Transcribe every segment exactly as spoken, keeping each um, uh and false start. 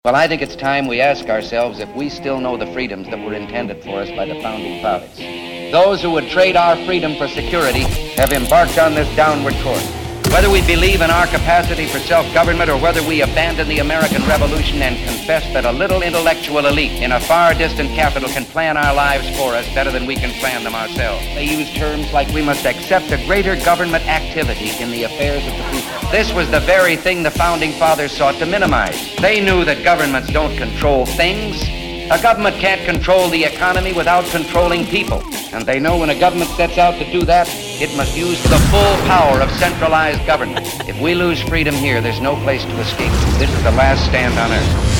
Well, I think it's time we ask ourselves if we still know the freedoms that were intended for us by the founding fathers. Those who would trade our freedom for security have embarked on this downward course. Whether we believe in our capacity for self-government or whether we abandon the American Revolution and confess that a little intellectual elite in a far distant capital can plan our lives for us better than we can plan them ourselves. They use terms like we must accept a greater government activity in the affairs of the people. This was the very thing the Founding Fathers sought to minimize. They knew that governments don't control things. A government can't control the economy without controlling people. And they know when a government sets out to do that, it must use the full power of centralized government. If we lose freedom here, there's no place to escape. This is the last stand on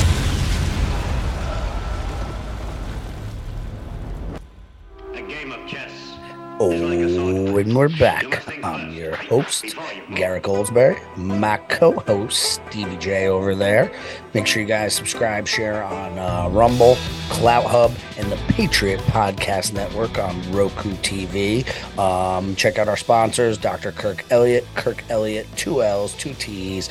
earth. A game of chess. Oh, and we're back. I'm your host, Garrett Goldsberry. My co-host, Stevie J over there. Make sure you guys subscribe, share on uh, Rumble, Clout Hub, and the Patriot Podcast Network on Roku T V. Um, check out our sponsors, Doctor Kirk Elliott, Kirk Elliott, two L's, two T's,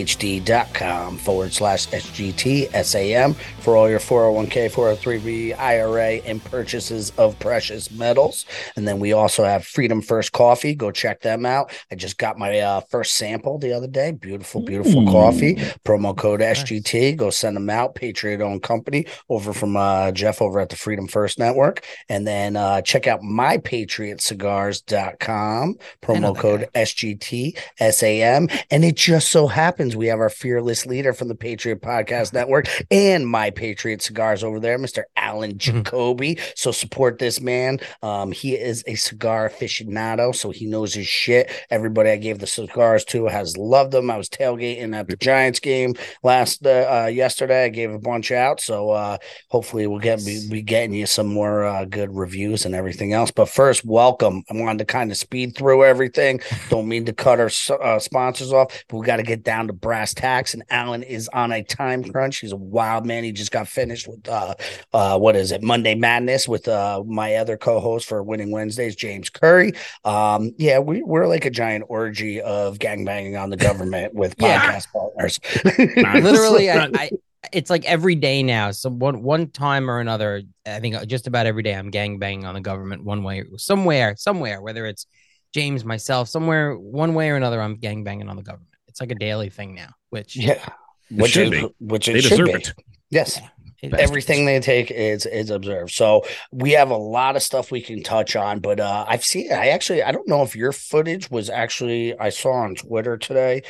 phd.com forward slash SGT, S A M, for all your four oh one k, four oh three b, I R A, and purchases of precious metals. And then we also have Freedom First Coffee. Go check them out. I just got my uh, first sample the other day. Beautiful, beautiful mm. coffee. Promo code S G T. Go send them out. Patriot-owned company over from uh, Jeff over at the Freedom First Network. And then uh, check out my patriot cigars dot com. Promo code S G T, S A M. And it just so happens we have our fearless leader from the Patriot Podcast Network and My Patriot Cigars over there, Mister Alan Jacoby. Mm-hmm. So support this man. Um, he is a cigar aficionado, so he knows his shit. Everybody I gave the cigars to has loved them. I was tailgating at the Giants game last uh, uh, yesterday. I gave a bunch out, so uh, hopefully we'll get be, be getting you some more uh, good reviews and everything else. But first, welcome. I wanted to kind of speed through everything. Don't mean to cut our uh, sponsors off, but we got to get down to brass tacks. And Alan is on a time crunch. He's a wild man. He just got finished with uh, uh, what is it, Monday Madness with uh, my other co-host for Winning Wednesdays, James Curry. Um, yeah, we, we're like a giant orgy of gangbanging on the government with podcast partners. Literally, I, I, it's like every day now. So one one time or another, I think just about every day I'm gangbanging on the government one way, somewhere, somewhere, whether it's James, myself, somewhere, one way or another, I'm gangbanging on the government. It's like a daily thing now, which yeah, which should is, be. which it they should deserve be. it. Yes. Yeah. Everything they take is is observed. So we have a lot of stuff we can touch on, but uh, I've seen. I actually, I don't know if your footage was actually. I saw on Twitter today.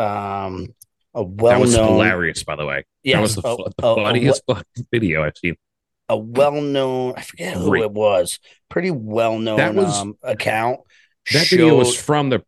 Um, a well that was known, hilarious, by the way. Yes, that was the, a, the a, funniest a, video I've seen. A well known. I forget who Great. it was. Pretty well known that was, um, account. That showed, video was from the.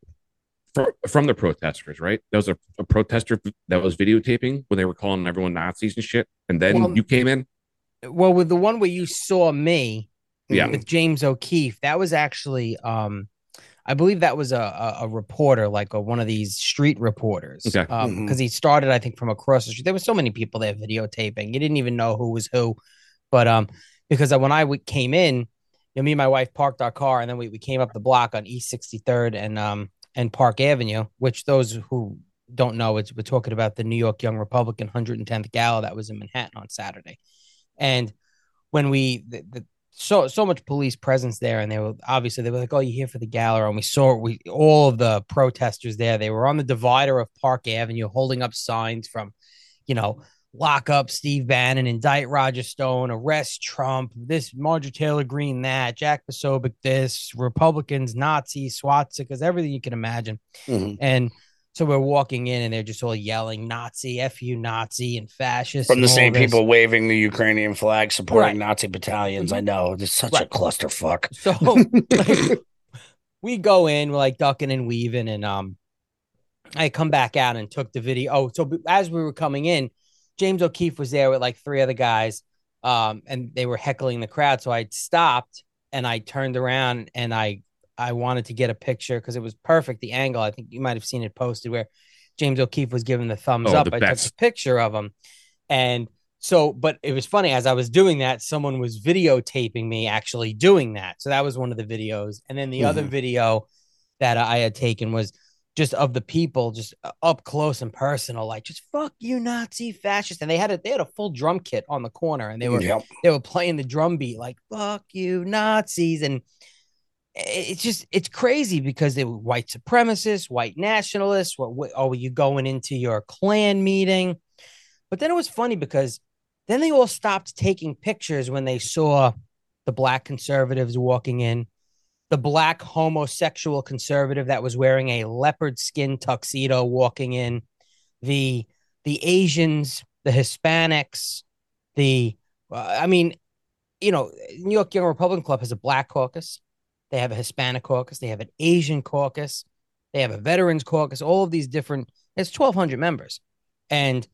From the protesters, right? There was a, a protester that was videotaping when they were calling everyone Nazis and shit. And then well, you came in. Well, with the one where you saw me yeah. with James O'Keefe, that was actually, um, I believe that was a, a, a reporter, like a, one of these street reporters. Okay. Um, mm-hmm. Because he started, I think, from across the street. There were so many people there videotaping. You didn't even know who was who. But um, because when I came in, you know, me and my wife parked our car, and then we, we came up the block on East sixty-third and um. and Park Avenue, which those who don't know, it's, we're talking about the New York Young Republican one hundred tenth Gala that was in Manhattan on Saturday. And when we, the, the, so so much police presence there, and they were obviously, they were like, oh, you're here for the gala. And we saw we all of the protesters there. They were on the divider of Park Avenue holding up signs from, you know, lock up Steve Bannon, indict Roger Stone, arrest Trump, this Marjorie Taylor Greene, that Jack Posobiec, this Republicans, Nazis, swastikas, everything you can imagine. Mm-hmm. And so we're walking in, and they're just all yelling Nazi, F you Nazi, and fascist. From the same this. people waving the Ukrainian flag, supporting right. Nazi battalions. Mm-hmm. I know. It's such right. a clusterfuck. So like, we go in, we're like ducking and weaving, and um, I come back out and took the video. Oh, so as we were coming in, James O'Keefe was there with like three other guys, um, and they were heckling the crowd. So I stopped and I turned around and I I wanted to get a picture because it was perfect, the angle. I think you might have seen it posted where James O'Keefe was giving the thumbs oh, up. The I best. took a picture of him. And so, but it was funny, as I was doing that, someone was videotaping me actually doing that. So that was one of the videos. And then the mm-hmm. other video that I had taken was just of the people, just up close and personal, like just fuck you, Nazi fascist. And they had a they had a full drum kit on the corner, and they were yep. they were playing the drum beat like fuck you, Nazis. And it's just it's crazy because they were white supremacists, white nationalists. What, what oh, you going into your Klan meeting? But then it was funny because then they all stopped taking pictures when they saw the black conservatives walking in. The black homosexual conservative that was wearing a leopard skin tuxedo walking in, the the Asians, the Hispanics, the uh, I mean, you know, New York Young Republican Club has a black caucus, they have a Hispanic caucus, they have an Asian caucus, they have a veterans caucus, all of these different. It's twelve hundred members, and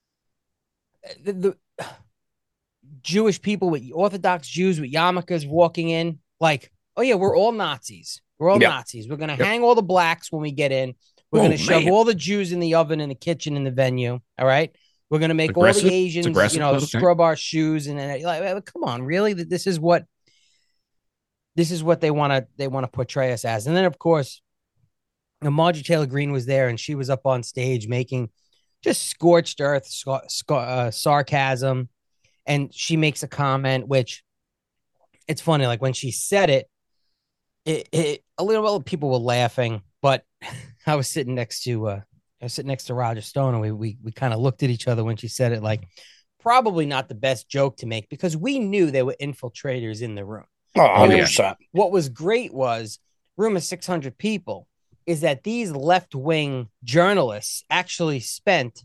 the, the Jewish people with Orthodox Jews with yarmulkes walking in, like. Oh, yeah, we're all Nazis. We're all yep. Nazis. We're going to yep. hang all the blacks when we get in. We're oh, going to shove all the Jews in the oven, in the kitchen, in the venue. All right. We're going to make aggressive. all the Asians, you know, okay. scrub our shoes. And, and like, come on, really? This is what this is what they want to they want to portray us as. And then, of course, you know, Marjorie Taylor Greene was there, and she was up on stage making just scorched earth sc- sc- uh, sarcasm. And she makes a comment, which it's funny. Like when she said it, It, it a little bit people were laughing, but I was sitting next to uh, I was sitting next to Roger Stone, and we we we kind of looked at each other when she said it. Like, probably not the best joke to make because we knew there were infiltrators in the room. Oh, one hundred percent. What was great was room of six hundred people is that these left wing journalists actually spent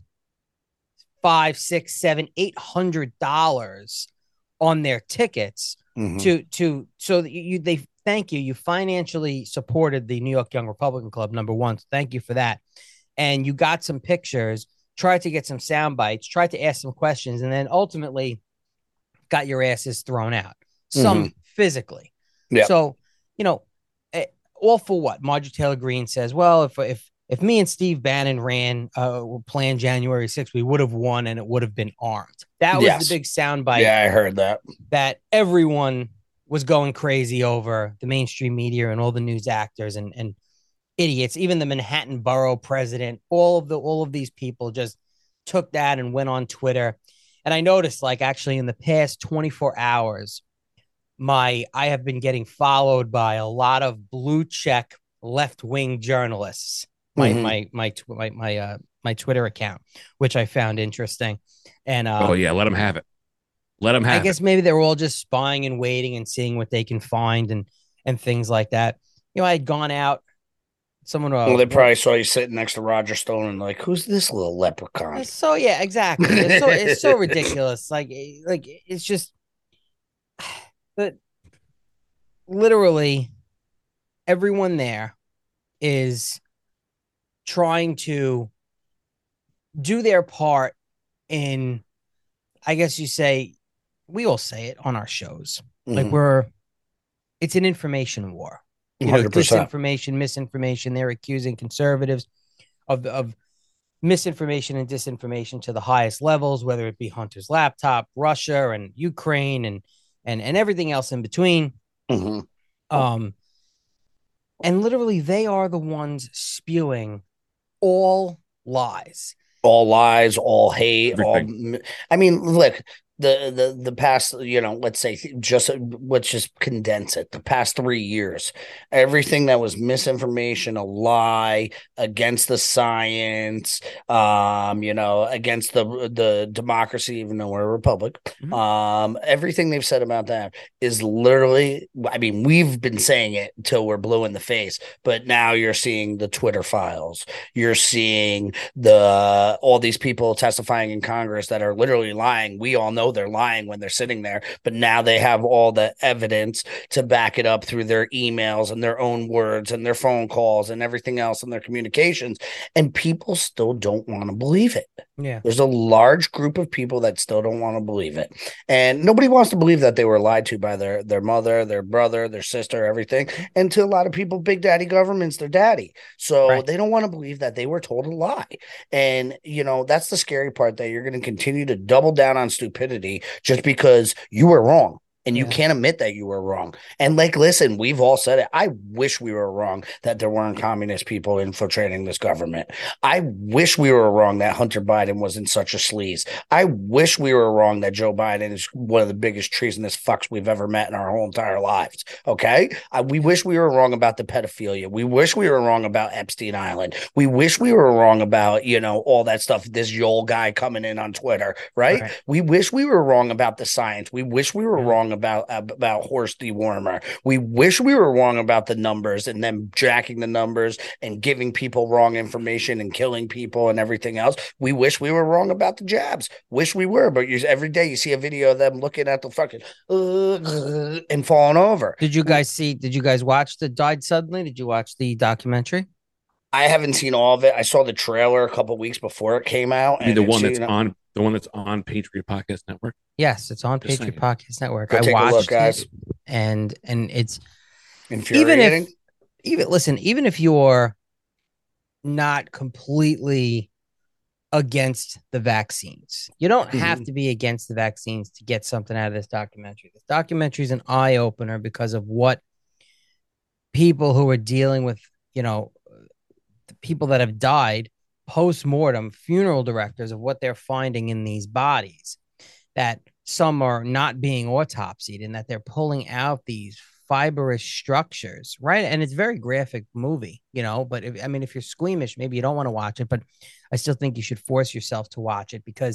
five, six, seven, eight hundred dollars on their tickets mm-hmm. to to so that you they. Thank you. You financially supported the New York Young Republican Club, number one. So thank you for that. And you got some pictures, tried to get some sound bites, tried to ask some questions, and then ultimately got your asses thrown out, some mm-hmm. physically. Yep. So, you know, all for what? Marjorie Taylor Greene says, well, if if if me and Steve Bannon ran, uh, planned January sixth, we would have won and it would have been armed. That was yes. the big sound bite. Yeah, I heard that. That everyone was going crazy over, the mainstream media and all the news actors and, and idiots, even the Manhattan Borough president, all of the all of these people just took that and went on Twitter. And I noticed, like, actually in the past twenty-four hours, my I have been getting followed by a lot of blue check left-wing journalists. My mm-hmm. my my my my uh my Twitter account, which I found interesting. And uh, oh yeah, let them have it. Let them have I guess it. Maybe they were all just spying and waiting and seeing what they can find and and things like that. You know, I had gone out. Someone. Uh, well, they probably saw you sitting next to Roger Stone and like, who's this little leprechaun? So yeah, exactly. It's so it's so ridiculous. Like like it's just, but literally, everyone there is trying to do their part in, I guess you say. We all say it on our shows. Mm-hmm. Like we're, it's an information war. You know, disinformation, misinformation. They're accusing conservatives of, of misinformation and disinformation to the highest levels, whether it be Hunter's laptop, Russia and Ukraine and, and, and everything else in between. Mm-hmm. Um, and literally they are the ones spewing all lies. All lies, all hate. All, I mean, look, the the the past, you know, let's say just let's just condense it. The past three years, everything that was misinformation, a lie, against the science, um, you know, against the the democracy, even though we're a republic, mm-hmm. um, everything they've said about that is literally. I mean, we've been saying it until we're blue in the face, but now you're seeing the Twitter files. You're seeing the all these people testifying in Congress that are literally lying. We all know they're lying when they're sitting there, but now they have all the evidence to back it up through their emails and their own words and their phone calls and everything else in their communications. And people still don't want to believe it. Yeah. There's a large group of people that still don't want to believe it. And nobody wants to believe that they were lied to by their, their mother, their brother, their sister, everything. And to a lot of people, Big Daddy government's their daddy. So right. they don't want to believe that they were told a lie. And, you know, that's the scary part, that you're going to continue to double down on stupidity just because you were wrong. And you Yeah. can't admit that you were wrong. And like, listen, we've all said it. I wish we were wrong that there weren't communist people infiltrating this government. I wish we were wrong that Hunter Biden wasn't such a sleaze. I wish we were wrong that Joe Biden is one of the biggest treasonous fucks we've ever met in our whole entire lives. Okay. I, we wish we were wrong about the pedophilia. We wish we were wrong about Epstein Island. We wish we were wrong about, you know, all that stuff. This Yoel guy coming in on Twitter, right? right? We wish we were wrong about the science. We wish we were yeah. wrong about about horse dewormer. We wish we were wrong about the numbers and them jacking the numbers and giving people wrong information and killing people and everything else. We wish we were wrong about the jabs. Wish we were, but you, every day you see a video of them looking at the fucking uh, and falling over. Did you guys see? Did you guys watch the Died Suddenly? Did you watch the documentary? I haven't seen all of it. I saw the trailer a couple weeks before it came out. I mean, the one that's it. on the one that's on Patriot Podcast Network. Yes, it's on Just Patriot saying. Podcast Network. Go I take watched a look, guys. it, and and it's infuriating. Even if, even listen, even if you're not completely against the vaccines, you don't mm-hmm. have to be against the vaccines to get something out of this documentary. This documentary is an eye opener because of what people who are dealing with, you know, the people that have died post-mortem, funeral directors, of what they're finding in these bodies, that some are not being autopsied and that they're pulling out these fibrous structures, right? And it's a very graphic movie, you know, but if, I mean, if you're squeamish, maybe you don't want to watch it, but I still think you should force yourself to watch it because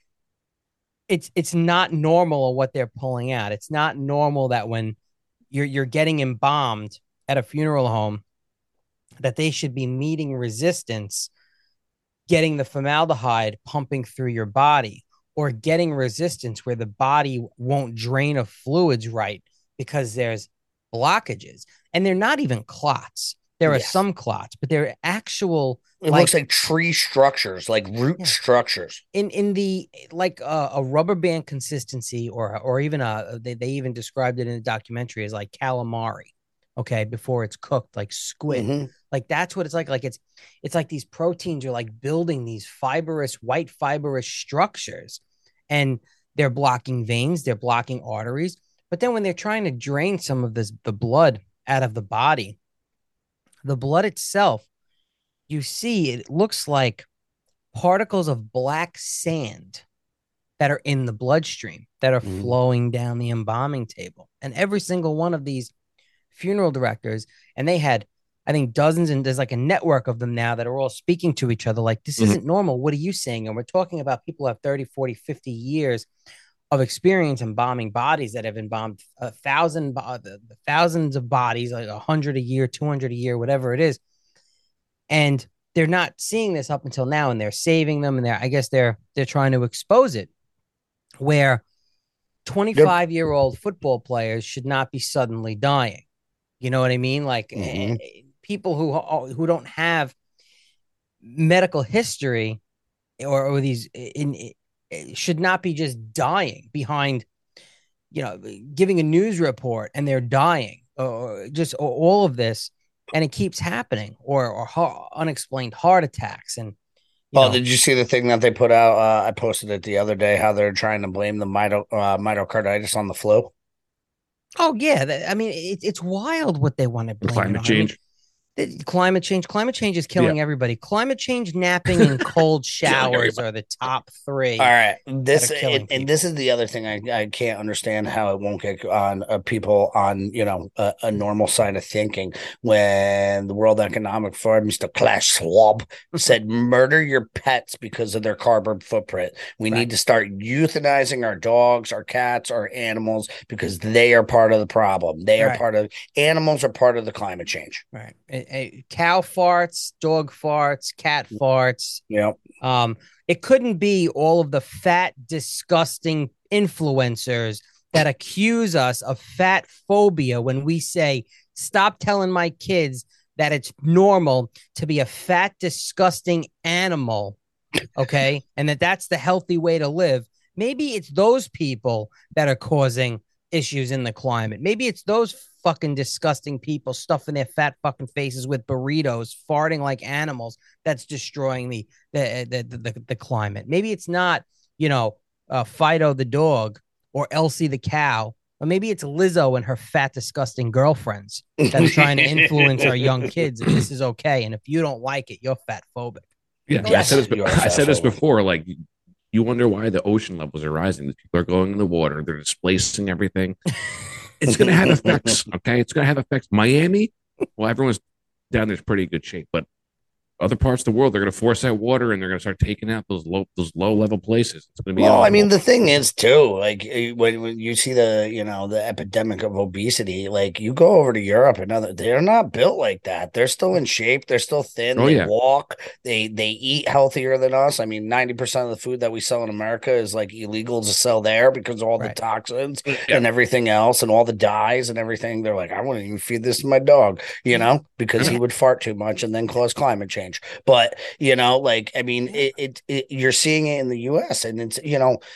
it's it's not normal what they're pulling out. It's not normal that when you're you're getting embalmed at a funeral home, that they should be meeting resistance, getting the formaldehyde pumping through your body, or getting resistance where the body won't drain of fluids right because there's blockages. And they're not even clots. There yes. are some clots, but they're actual. It like, looks like tree structures, like root yeah. structures. In in the like uh, a rubber band consistency, or or even a they, they even described it in the documentary as like calamari. Okay, before it's cooked, like squid. Mm-hmm. Like that's what it's like. Like it's it's like these proteins are like building these fibrous, white fibrous structures, and they're blocking veins, they're blocking arteries. But then when they're trying to drain some of this the blood out of the body, the blood itself, you see it looks like particles of black sand that are in the bloodstream that are mm. flowing down the embalming table. And every single one of these funeral directors, and they had, I think, dozens, and there's like a network of them now that are all speaking to each other like, this mm-hmm. isn't normal. What are you saying? And we're talking about people who have thirty, forty, fifty years of experience embalming bodies that have embalmed a thousand, uh, thousands of bodies, like a hundred a year, two hundred a year, whatever it is. And they're not seeing this up until now, and they're saving them. And they're, I guess they're, they're trying to expose it, where twenty-five year old football players should not be suddenly dying. You know what I mean? Like mm-hmm. uh, people who, who don't have medical history or, or these in, in should not be just dying behind, you know, giving a news report and they're dying, or just or all of this, and it keeps happening, or or ha- unexplained heart attacks. And oh, know. Did you see the thing that they put out? Uh, I posted it the other day. How they're trying to blame the mito- uh, myocarditis on the flu. Oh yeah, I mean it, it's wild what they want to blame. Climate change. I mean, Climate change. Climate change is killing yeah. everybody. Climate change, napping, and cold showers are the top three. All right, this and, and this is the other thing I, I can't understand how it won't get on uh, people on you know a, a normal side of thinking. When the World Economic Forum, Mister Klaus Schwab, said, "Murder your pets because of their carbon footprint. We right. need to start euthanizing our dogs, our cats, our animals because they are part of the problem. They right. are part of animals are part of the climate change." Right. A cow farts, dog farts, cat farts. Yeah. Um, it couldn't be all of the fat, disgusting influencers that accuse us of fat phobia when we say, stop telling my kids that it's normal to be a fat, disgusting animal. Okay. And that that's the healthy way to live. Maybe it's those people that are causing issues in the climate. Maybe it's those fucking disgusting people stuffing their fat fucking faces with burritos, farting like animals, that's destroying the the the, the, the climate. Maybe it's not, you know, uh, Fido the dog or Elsie the cow Or maybe it's Lizzo and her fat, disgusting girlfriends that's trying to influence our young kids. And this is okay. And if you don't like it, you're fat phobic. Yeah, yes, I said this, I said this before. Like, you wonder why the ocean levels are rising. People are going in the water. They're displacing everything. It's going to have effects. Okay, it's going to have effects. Miami, well, everyone's down there's pretty good shape, but other parts of the world, they're going to force out water and they're going to start taking out those low those low level places. It's going to be well. awful. I mean, the thing is too, like when, when you see the you know the epidemic of obesity, like you go over to Europe and other, they're not built like that. They're still in shape. They're still thin. Oh, they yeah. walk. They they eat healthier than us. I mean, ninety percent of the food that we sell in America is like illegal to sell there because of all Right. the toxins Yeah. and everything else and all the dyes and everything. They're like, I wouldn't even feed this to my dog, you know, because he would fart too much and then cause climate change. But you know, like, I mean, it, it, it you're seeing it in the U S and it's, you know,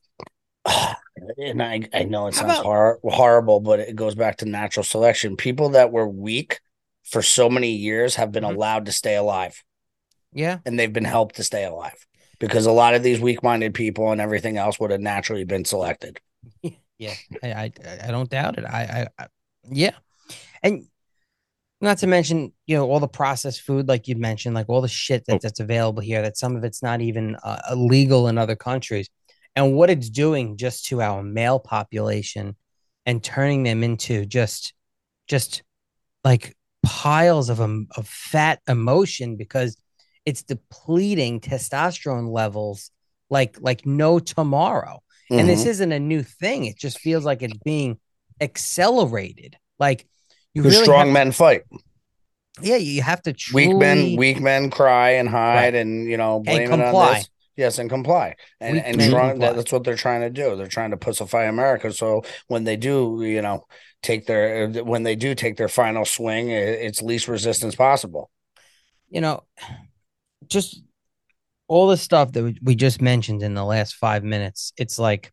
and I, I know it How sounds about- hor- horrible, but it goes back to natural selection. People that were weak for so many years have been Mhm. allowed to stay alive, Yeah. and they've been helped to stay alive because a lot of these weak-minded people and everything else would have naturally been selected. Yeah. I, I, I don't doubt it. I, I, I, yeah. And not to mention, you know, all the processed food, like you mentioned, like all the shit that, Oh. that's available here, that some of it's not even uh, illegal in other countries. And what it's doing just to our male population and turning them into just, just like piles of, um, of fat emotion because it's depleting testosterone levels like, like no tomorrow. And this Mhm. isn't a new thing. It just feels like it's being accelerated. Like, you Because really strong have men fight. to, yeah, you have to truly Weak men, weak men cry and hide Right. and, you know, blame it on comply. this. Yes, and comply. And Weak and men strong, comply. that, that's what they're trying to do. They're trying to pussify America. So when they do, you know, take their when they do take their final swing, i- it's least resistance possible. You know, just all the stuff that we- we just mentioned in the last five minutes. It's like,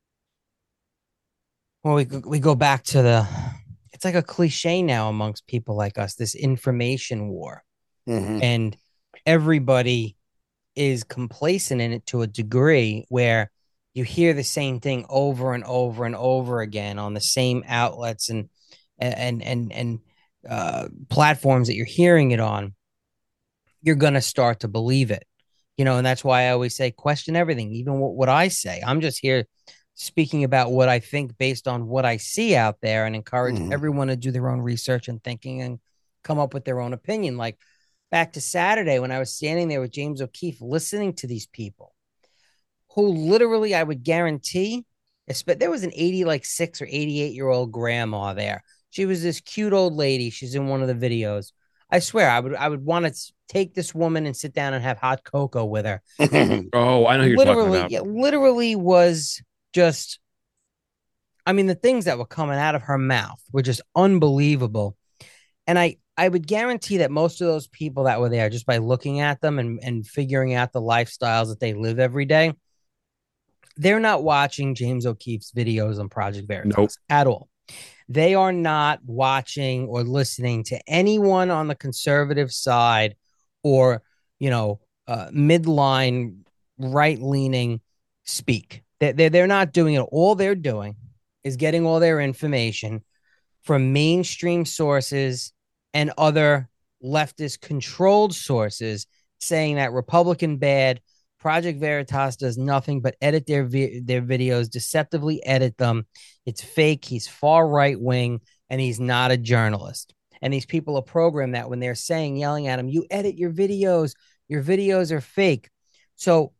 well, we go- we go back to the. It's like a cliche now amongst people like us. This information war, Mhm. and everybody is complacent in it to a degree where you hear the same thing over and over and over again on the same outlets and and and and uh, platforms that you're hearing it on. You're gonna start to believe it, you know, and that's why I always say question everything, even what, what I say. I'm just here speaking about what I think based on what I see out there, and encourage Mhm. everyone to do their own research and thinking and come up with their own opinion. Like back to Saturday when I was standing there with James O'Keefe, listening to these people who literally, I would guarantee, espe- there was an eighty, like six or eighty-eight year old grandma there. She was this cute old lady. She's in one of the videos. I swear, I would, I would want to take this woman and sit down and have hot cocoa with her. Oh, I know who you're talking Literally, about. yeah, literally was just, I mean, the things that were coming out of her mouth were just unbelievable. And I, I would guarantee that most of those people that were there, just by looking at them and, and figuring out the lifestyles that they live every day, they're not watching James O'Keefe's videos on Project Veritas Nope. at all. They are not watching or listening to anyone on the conservative side or, you know, uh, midline right leaning speak. They, they're, they're not doing it. All they're doing is getting all their information from mainstream sources and other leftist controlled sources saying that Republican bad. Project Veritas does nothing but edit their vi- their videos, deceptively edit them. It's fake. He's far right wing, and he's not a journalist. And these people are programmed that when they're saying, yelling at him, you edit your videos. Your videos are fake. So,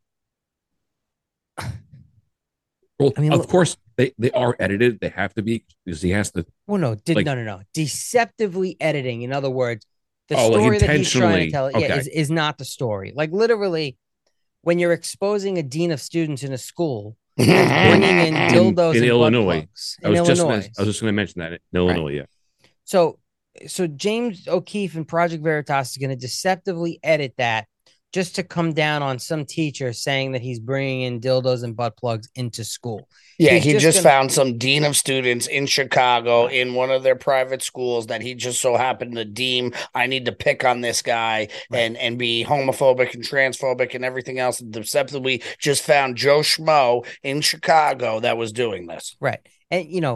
Well, I mean, of look- course they, they are edited. They have to be because he has to. well, no, did Like- no, no, no. Deceptively editing. In other words, the Oh, like story that he's trying to intentionally. tell, yeah, Okay. is, is not the story. Like literally, when you're exposing a dean of students in a school, bringing in dildos in and Illinois. butt plugs I in was just Illinois. gonna, I was just going to mention that in Illinois. Yeah. So, so James O'Keefe and Project Veritas is going to deceptively edit that just to come down on some teacher saying that he's bringing in dildos and butt plugs into school. Yeah, He's he just just, gonna- found some dean of students in Chicago Right. in one of their private schools that he just so happened to deem I need to pick on this guy Right. and and be homophobic and transphobic and everything else. And deceptively just found Joe Schmo in Chicago that was doing this. Right. And, you know,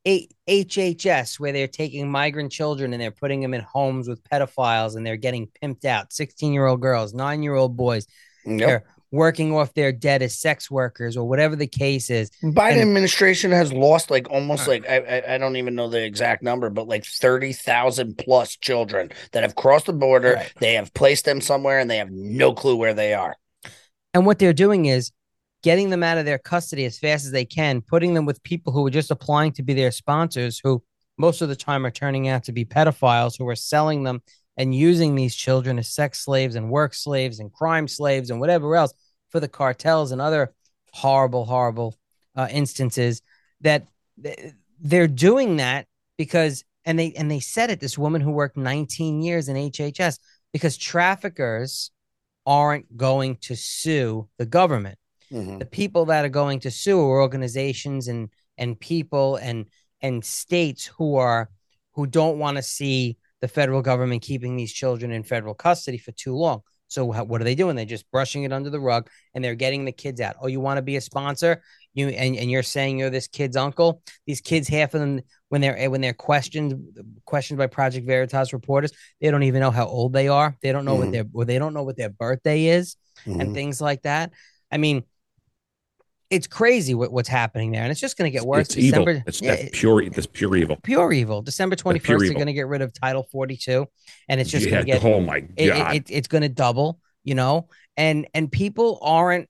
H H S, where they're taking migrant children and they're putting them in homes with pedophiles and they're getting pimped out, sixteen-year-old girls, nine-year-old boys. Yep. They're working off their debt as sex workers or whatever the case is. Biden and, administration has lost like almost uh, like, I, I don't even know the exact number, but like thirty thousand plus children that have crossed the border. Right. They have placed them somewhere and they have no clue where they are. And what they're doing is getting them out of their custody as fast as they can, putting them with people who are just applying to be their sponsors, who most of the time are turning out to be pedophiles, who are selling them and using these children as sex slaves and work slaves and crime slaves and whatever else for the cartels and other horrible, horrible uh, instances that they're doing that because, and they, and they said it, this woman who worked nineteen years in H H S, because traffickers aren't going to sue the government. Mm-hmm. The people that are going to sue are organizations and and people and and states who are who don't want to see the federal government keeping these children in federal custody for too long. So how, what are they doing? They're just brushing it under the rug and they're getting the kids out. Oh, you want to be a sponsor? You and, and you're saying you're this kid's uncle. These kids, half of them, when they're when they're questioned questioned by Project Veritas reporters, they don't even know how old they are. They don't know mm-hmm. what their or they don't know what their birthday is mm-hmm. and things like that. I mean, it's crazy what, what's happening there, and it's just going to get worse. It's December, evil. It's yeah, pure. It's pure evil. Pure evil. December twenty-first, they're going to get rid of Title forty-two, and it's just yeah, going to get. Oh my god! It, it, it, it's going to double. You know, and and people aren't.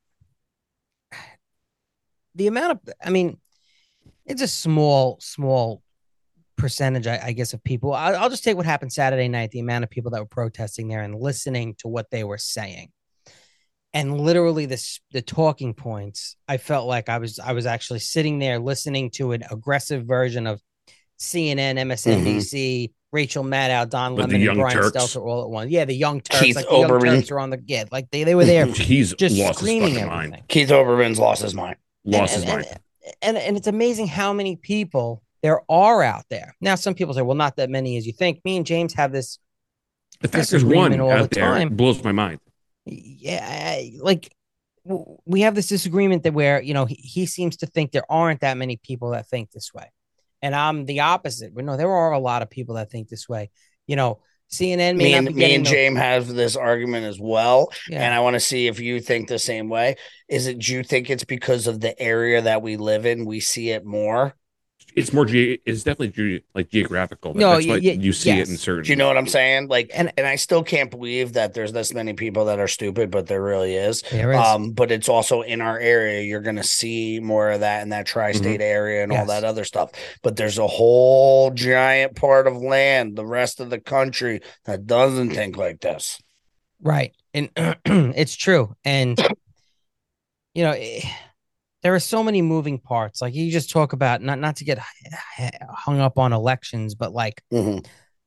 The amount of, I mean, it's a small, small percentage, I, I guess, of people. I'll, I'll just take what happened Saturday night. The amount of people that were protesting there and listening to what they were saying. And literally this, the talking points, I felt like I was I was actually sitting there listening to an aggressive version of C N N, M S N B C, mm-hmm. Rachel Maddow, Don But Lemon, and Brian Turks. Stelter all at once. Yeah, the Young Turks. Keith like the Olbermann. Young Turks are on the, yeah, like they, they were there He's just lost screaming his everything. mind. Keith Olbermann's lost his mind. Lost and, his and, mind. And, and, and it's amazing how many people there are out there. Now, some people say, well, not that many as you think. Me and James have this The fact there's one all out the there time. blows my mind. Yeah, like we have this disagreement that where, you know, he, he seems to think there aren't that many people that think this way. And I'm the opposite. But no, there are a lot of people that think this way. You know, C N N may me not and, be me and no- James have this argument as well. Yeah. And I want to see if you think the same way. Is it, do you think it's because of the area that we live in? We see it more? It's more, ge- it's definitely ge- like geographical. No, That's why y- you see yes. it in certain. Do you know what I'm saying? Like, and, and I still can't believe that there's this many people that are stupid, but there really is. There is. Um, but it's also in our area. You're going to see more of that in that tri-state mm-hmm. area and yes. all that other stuff. But there's a whole giant part of land, the rest of the country, that doesn't think like this. Right. And it's true. And, you know, it, there are so many moving parts. Like you just talk about, not not to get hung up on elections, but like mm-hmm.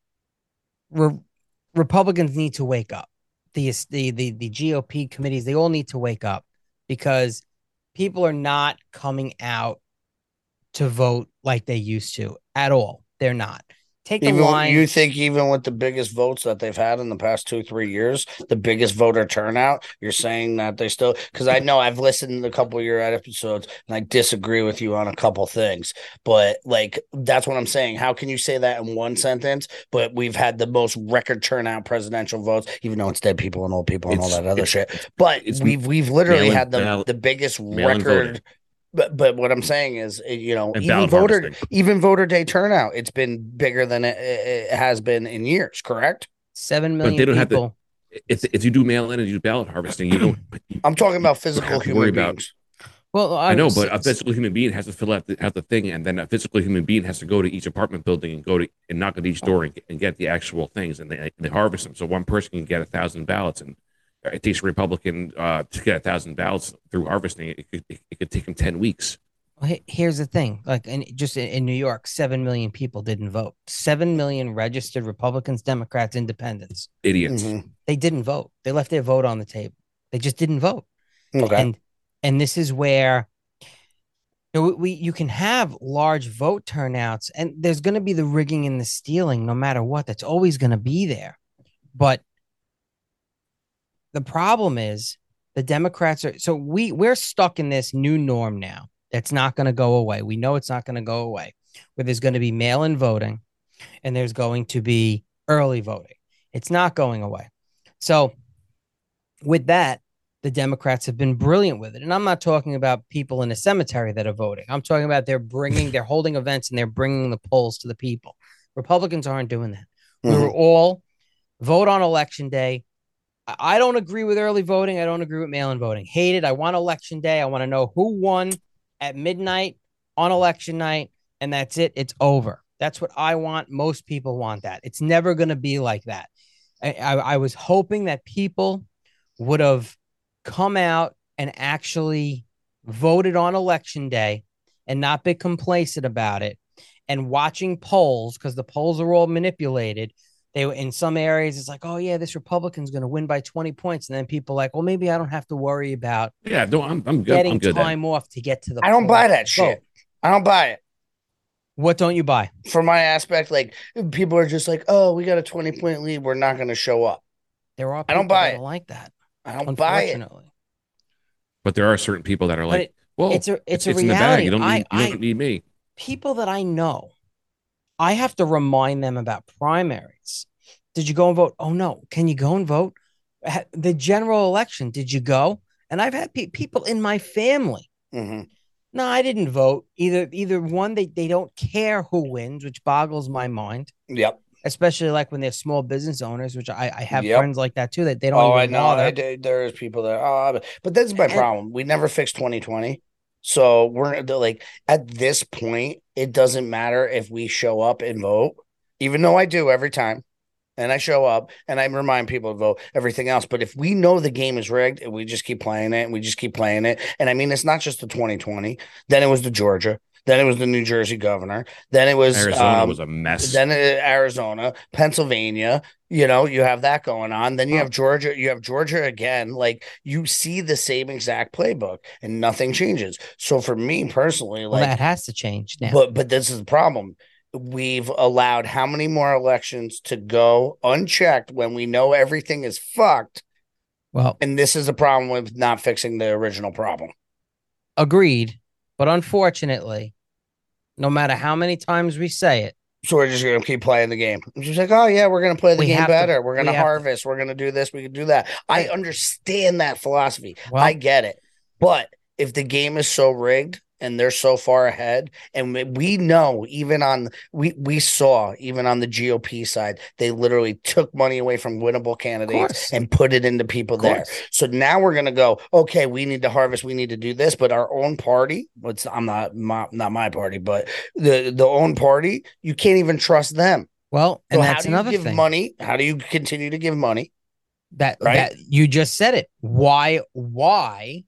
re- Republicans need to wake up. The, the the the G O P committees, they all need to wake up because people are not coming out to vote like they used to at all. They're not. Take the even, line. You think even with the biggest votes that they've had in the past two, three years, the biggest voter turnout, you're saying that they still, because I know I've listened to a couple of your episodes and I disagree with you on a couple things, but like, that's what I'm saying. How can you say that in one sentence, but we've had the most record turnout presidential votes, even though it's dead people and old people and it's, all that other shit, but we've, we've literally mail-in, had the, mail, the biggest record voting. But but what I'm saying is, you know, And even voter harvesting. even voter day turnout, it's been bigger than it, it has been in years. Correct? Seven million but they don't people. Have to, if if you do mail in and you do ballot harvesting, you don't. I'm talking about physical human about, beings. Well, I, I know, but a physical human being has to fill out the, out the thing, and then a physical human being has to go to each apartment building and go to and knock at each door and get, and get the actual things, and they they harvest them. So one person can get a thousand ballots, and it takes a Republican uh, to get a thousand ballots through harvesting. It could it, it could take him ten weeks. Here's the thing, like in, just in, in New York, seven million people didn't vote. seven million registered Republicans, Democrats, Independents. Idiots. Mm-hmm. They didn't vote. They left their vote on the table. They just didn't vote. Okay. And and this is where you know, we, we you can have large vote turnouts, and there's going to be the rigging and the stealing no matter what. That's always going to be there. But the problem is the Democrats are, so we we're stuck in this new norm now. That's not going to go away. We know it's not going to go away. where there's going to be mail-in voting and there's going to be early voting. It's not going away. So with that, the Democrats have been brilliant with it. And I'm not talking about people in a cemetery that are voting. I'm talking about they're bringing, they're holding events and they're bringing the polls to the people. Republicans aren't doing that. Mm-hmm. We were all vote on election day. I don't agree with early voting. I don't agree with mail-in voting. Hate it. I want election day. I want to know who won at midnight on election night, and that's it. It's over. That's what I want. Most people want that. It's never going to be like that. I, I, I was hoping that people would have come out and actually voted on election day and not be complacent about it. And watching polls, because the polls are all manipulated. They were in some areas, it's like, oh yeah, this Republican's going to win by twenty points, and then people are like, well, maybe I don't have to worry about yeah, no, I'm, I'm good. getting I'm good time then. off to get to the. I don't buy that shit. Vote. I don't buy it. What don't you buy? From my aspect, like people are just like, oh, we got a twenty point lead, we're not going to show up. There are. I don't buy that it. Don't like that. I don't buy it. But there are certain people that are like, it, well, it's a it's, it's a it's reality. In the bag. You don't need, I, you don't need me. People that I know, I have to remind them about primaries. Did you go and vote? Oh, no. Can you go and vote? The general election, did you go? And I've had pe- people in my family. Mm-hmm. No, I didn't vote. Either either one, they, they don't care who wins, which boggles my mind. Yep. Especially like when they're small business owners, which I, I have yep. friends like that too, that they don't oh, even I know. bother. I, there's people that, oh, but, but that's my and, problem. We never fixed twenty twenty. So we're like, at this point, it doesn't matter if we show up and vote, even though I do every time. And I show up and I remind people to vote, everything else. But if we know the game is rigged and we just keep playing it and we just keep playing it. And I mean, it's not just the twenty twenty. Then it was the Georgia. Then it was the New Jersey governor. Then it was Arizona um, was a mess. Then it, Arizona, Pennsylvania, you know, you have that going on. Then you have Georgia. You have Georgia again. Like you see the same exact playbook and nothing changes. So for me personally, like well, that has to change now. But but this is the problem. We've allowed how many more elections to go unchecked when we know everything is fucked? Well, and this is a problem with not fixing the original problem. Agreed. But unfortunately, no matter how many times we say it. So we're just going to keep playing the game. It's just like, oh, yeah, we're going to play the game better. To, we're going to harvest. To. We're going to do this. We can do that. I understand that philosophy. Well, I get it. But if the game is so rigged, and they're so far ahead. And we know even on we we saw even on the G O P side, they literally took money away from winnable candidates and put it into people there. So now we're gonna go, okay, we need to harvest, we need to do this, but our own party, it's I'm not my, not my party, but the the own party, you can't even trust them. Well, and so that's how do another you give thing. Money. How do you continue to give money? That right? that you just said it. Why why?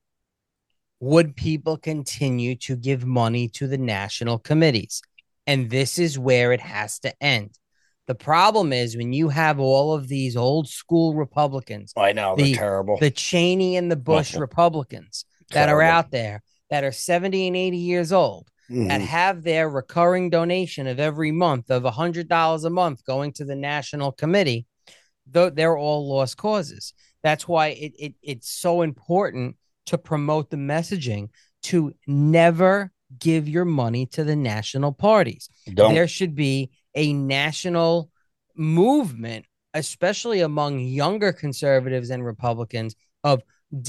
Would people continue to give money to the national committees? And this is where it has to end. The problem is when you have all of these old school Republicans. I know, the, they're terrible. The Cheney and the Bush Awful. Republicans that terrible. Are out there that are seventy and eighty years old, mm-hmm. that have their recurring donation of every month of one hundred dollars a month going to the national committee, though they're all lost causes. That's why it, it it's so important to promote the messaging to never give your money to the national parties. Don't. There should be a national movement, especially among younger conservatives and Republicans, of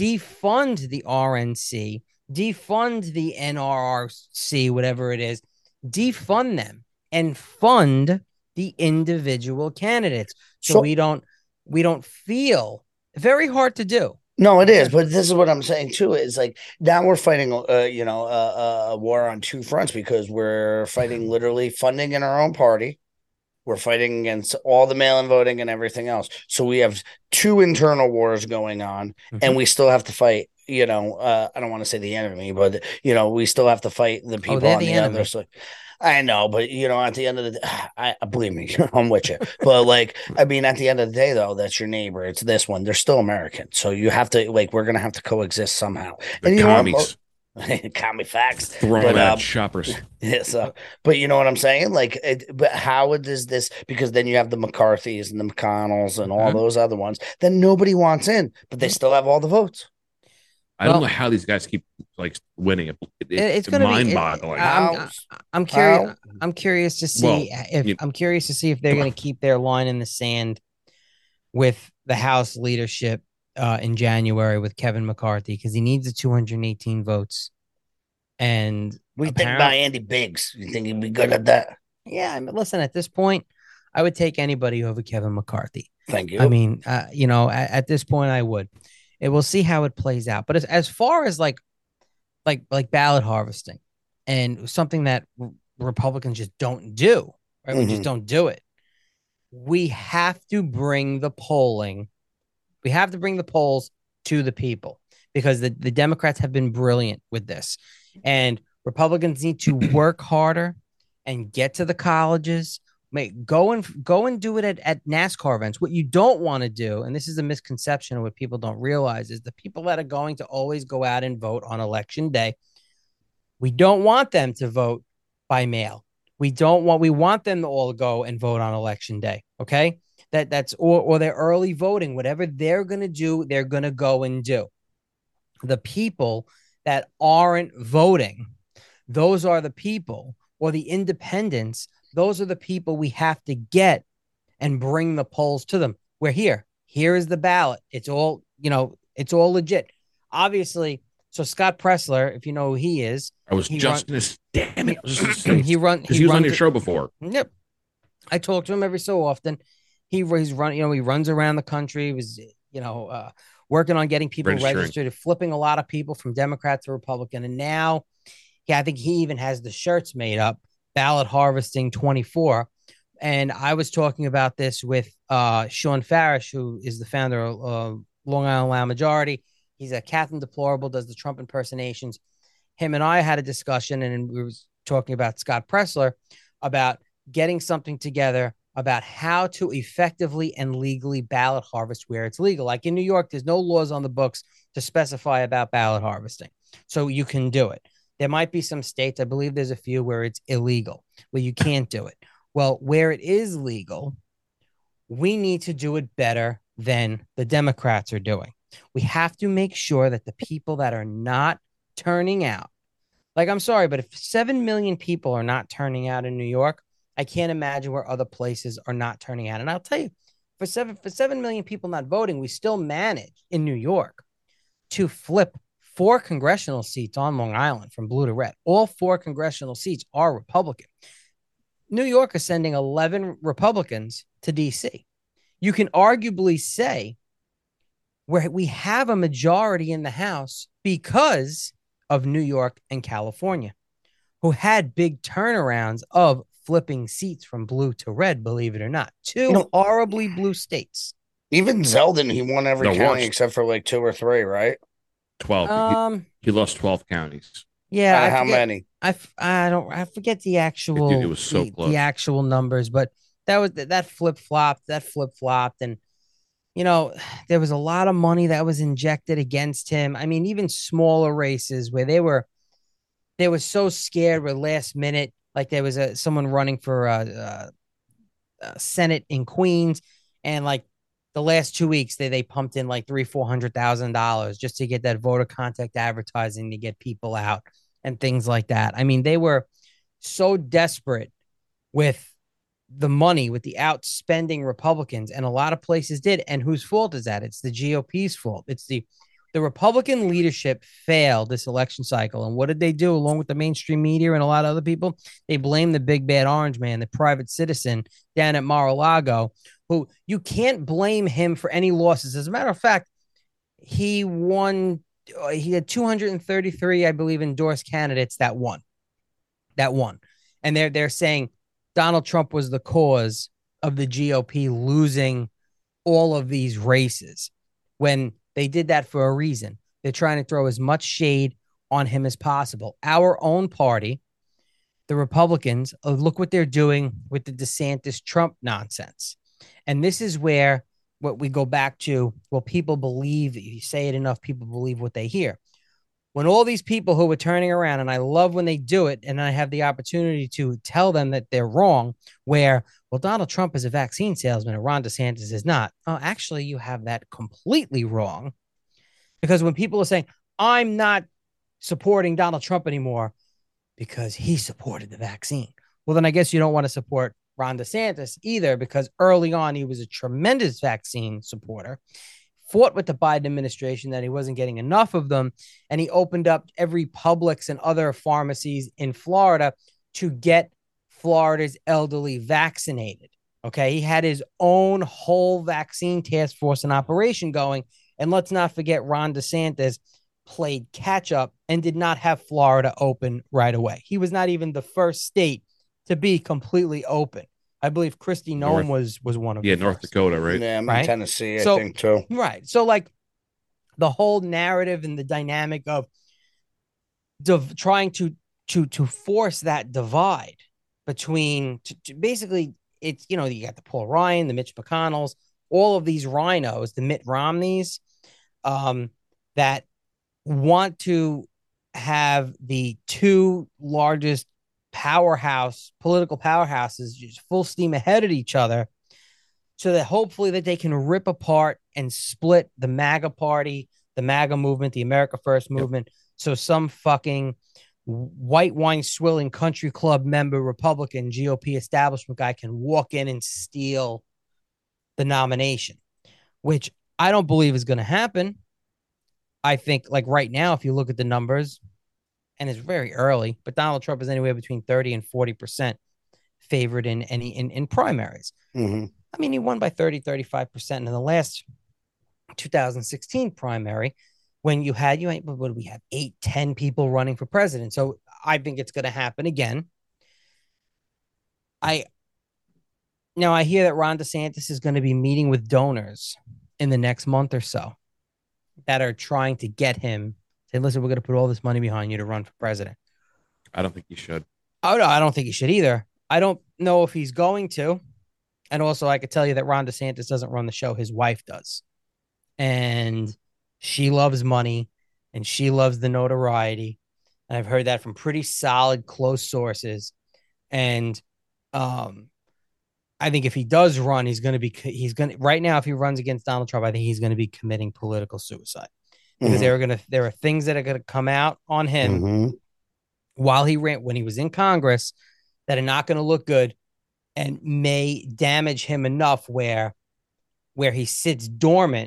defund the R N C, defund the N R R C, whatever it is, defund them and fund the individual candidates. So, so we don't we don't feel very hard to do. No, it is, but this is what I'm saying too. Is like now we're fighting, uh, you know, uh, a war on two fronts because we're fighting literally funding in our own party. We're fighting against all the mail-in voting and everything else. So we have two internal wars going on, mm-hmm. and we still have to fight. You know, uh, I don't want to say the enemy, but you know, we still have to fight the people oh, on the, the enemy. other side. I know, but you know, at the end of the day, I believe me, I'm with you. But like, I mean, at the end of the day, though, that's your neighbor. It's this one. They're still American, so you have to like. We're gonna have to coexist somehow. The and you commies, know, commie facts, throwing out um, shoppers. Yeah, so, but you know what I'm saying? Like, it, but how does this? Because then you have the McCarthys and the McConnells and all mm-hmm. those other ones. Then nobody wants in, but they still have all the votes. I well, don't know how these guys keep like winning. It, it, it's it's mind-boggling. It, I'm, I'm curious. I'm curious to see well, if you, I'm curious to see if they're going to keep their line in the sand with the House leadership uh, in January with Kevin McCarthy, because he needs the two hundred eighteen votes. And we think about Andy Biggs. You think he'd be good at that? Yeah. I mean, listen, at this point, I would take anybody over Kevin McCarthy. Thank you. I mean, uh, you know, at, at this point, I would. And we'll see how it plays out. But as, as far as like, like, like ballot harvesting and something that r- Republicans just don't do, right? Mm-hmm. We just don't do it. We have to bring the polling. We have to bring the polls to the people, because the, the Democrats have been brilliant with this, and Republicans need to work harder and get to the colleges. Make, go and go and do it at, at NASCAR events. What you don't want to do, and this is a misconception of what people don't realize, is the people that are going to always go out and vote on election day, we don't want them to vote by mail. We don't want, we want them to all go and vote on election day. Okay. That that's, or, or they're early voting, whatever they're going to do, they're going to go and do. The people that aren't voting, those are the people, or the independents, those are the people we have to get and bring the polls to them. We're here. Here is the ballot. It's all, you know, it's all legit. Obviously, so Scott Presler, if you know who he is. I was just going to, damn it. He, he run. He, he was on your show before. Yep. I talk to him every so often. He, he's run, you know, he runs around the country. He was, you know, uh, working on getting people registered, flipping a lot of people from Democrat to Republican. And now, yeah, I think he even has the shirts made up, Ballot Harvesting twenty-four. And I was talking about this with uh, Sean Farish, who is the founder of uh, Long Island Loud Majority. He's a Captain Deplorable, does the Trump impersonations. Him and I had a discussion, and we were talking about Scott Presler, about getting something together about how to effectively and legally ballot harvest where it's legal. Like in New York, there's no laws on the books to specify about ballot harvesting. So you can do it. There might be some states, I believe there's a few where it's illegal, where you can't do it. Well, where it is legal, we need to do it better than the Democrats are doing. We have to make sure that the people that are not turning out, like, I'm sorry, but if seven million people are not turning out in New York, I can't imagine where other places are not turning out. And I'll tell you, for seven, for seven million people not voting, we still manage in New York to flip four congressional seats on Long Island from blue to red. All four congressional seats are Republican. New York is sending eleven Republicans to D C. You can arguably say where we have a majority in the House because of New York and California, who had big turnarounds of flipping seats from blue to red, believe it or not. Two you know, horribly blue states. Even Zeldin, he won every the county worst. Except for like two or three, right? twelve. Um, he, he lost twelve counties. Yeah. Uh, how many? I, I don't, I forget the actual, it, it was so the, close. the actual numbers, but that was, that flip flopped, that flip flopped. And, you know, there was a lot of money that was injected against him. I mean, even smaller races where they were, they were so scared with last minute. Like there was a someone running for a, a, a Senate in Queens, and like the last two weeks they they pumped in like three four hundred thousand dollars just to get that voter contact advertising to get people out and things like that. I mean, they were so desperate with the money, with the outspending Republicans, and a lot of places did. And whose fault is that? It's the G O P's fault. It's the The Republican leadership failed this election cycle. And what did they do along with the mainstream media and a lot of other people? They blamed the big bad orange man, the private citizen down at Mar-a-Lago, who you can't blame him for any losses. As a matter of fact, he won. He had two hundred thirty-three, I believe, endorsed candidates that won. That won. And they're, they're saying Donald Trump was the cause of the G O P losing all of these races, when they did that for a reason. They're trying to throw as much shade on him as possible. Our own party, the Republicans, uh, look what they're doing with the DeSantis Trump nonsense. And this is where what we go back to, well, people believe, that you say it enough, people believe what they hear. When all these people who are turning around, and I love when they do it, and I have the opportunity to tell them that they're wrong, where, well, Donald Trump is a vaccine salesman and Ron DeSantis is not. Oh, actually, you have that completely wrong. Because when people are saying, I'm not supporting Donald Trump anymore because he supported the vaccine. Well, then I guess you don't want to support Ron DeSantis either, because early on he was a tremendous vaccine supporter, fought with the Biden administration that he wasn't getting enough of them, and he opened up every Publix and other pharmacies in Florida to get Florida's elderly vaccinated. Okay, he had his own whole vaccine task force and operation going. And let's not forget, Ron DeSantis played catch up and did not have Florida open right away. He was not even the first state to be completely open. I believe Kristi Noem was was one of yeah, the North first. Dakota, right? Yeah, I'm right? in Tennessee, I so, think, too. Right. So, like, the whole narrative and the dynamic of div- trying to to to force that divide between to, to basically it's, you know, you got the Paul Ryan, the Mitch McConnells, all of these rhinos, the Mitt Romneys, um, that want to have the two largest powerhouse political powerhouses just full steam ahead of each other, so that hopefully that they can rip apart and split the MAGA party, the MAGA movement, the America First movement. Yep. So some fucking white wine swilling country club member Republican G O P establishment guy can walk in and steal the nomination, which I don't believe is going to happen. I think, like, right now, if you look at the numbers, and it's very early, but Donald Trump is anywhere between thirty and forty percent favored in any in, in primaries. Mm-hmm. I mean, he won by thirty, thirty-five percent in the last two thousand sixteen primary, when you had, you what do we have, eight, ten people running for president. So I think it's going to happen again. I now I hear that Ron DeSantis is going to be meeting with donors in the next month or so that are trying to get him. Say, listen, we're going to put all this money behind you to run for president. I don't think he should. Oh no, I don't think he should either. I don't know if he's going to. And also, I could tell you that Ron DeSantis doesn't run the show. His wife does. And she loves money and she loves the notoriety. And I've heard that from pretty solid, close sources. And um, I think if he does run, he's going to be, he's going to, right now, if he runs against Donald Trump, I think he's going to be committing political suicide. Because mm-hmm. there are going to, there are things that are going to come out on him mm-hmm. while he ran, when he was in Congress, that are not going to look good and may damage him enough where, where he sits dormant